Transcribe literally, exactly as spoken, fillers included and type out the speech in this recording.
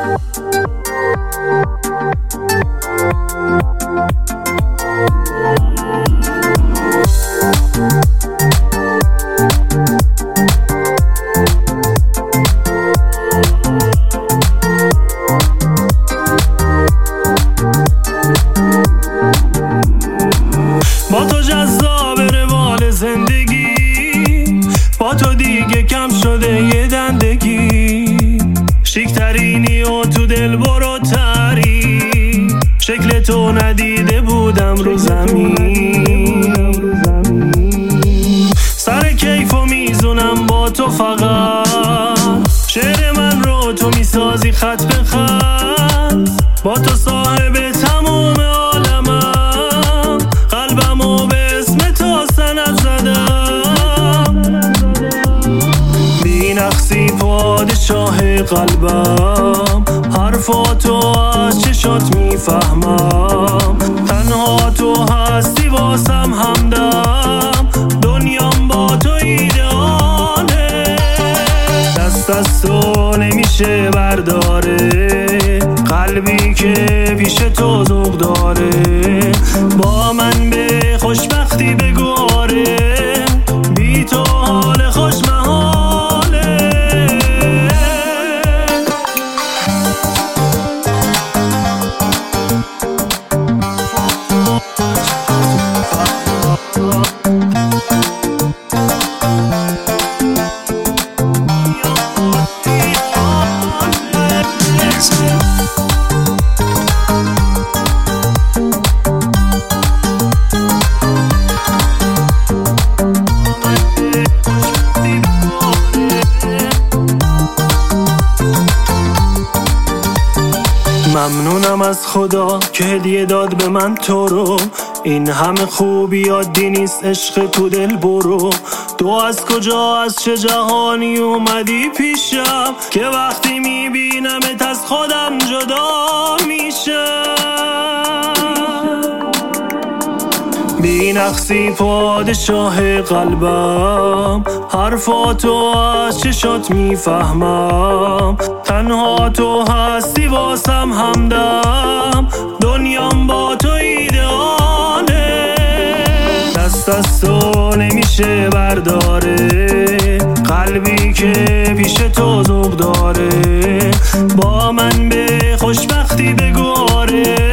با تو جذاب روال زندگی، با تو دیگه کم شده یه دندگی. شیکترینی و تو دل بروتری، شکل تو ندیده بودم رو زمین. سر کیفو میزونم با تو فقط، شعر من رو تو میسازی خط به خط. با تو صاحب تموم عالمم، قلبمو به اسم تو سند زدم. بی نقصی پادشاه قلبم، حرفاتو از چشات میفهمم. تنها تو هستی واسم همدم، دنیام با تو ایدئاله. دست از تو نمیشه برداره، قلبی که پیش تو ذوق داره. با من به خوشبختی بگو آره، بی تو حال خوش محاله. ممنونم از خدا که هدیه داد به من تو رو. این همه خوبی عادی نیست، عشق تو دل برو. تو از کجا از چه جهانی اومدی پیشم، که وقتی میبینمت از خودم جدا میشم. بی نقصی پادشاه قلبم، حرفاتو از چشات میفهمم. تنها تو هستی واسم همدم، دنیام با تو ایدئاله. دست از تو نمیشه برداره، قلبی که پیش تو ذوق داره. با من به خوشبختی بگو آره،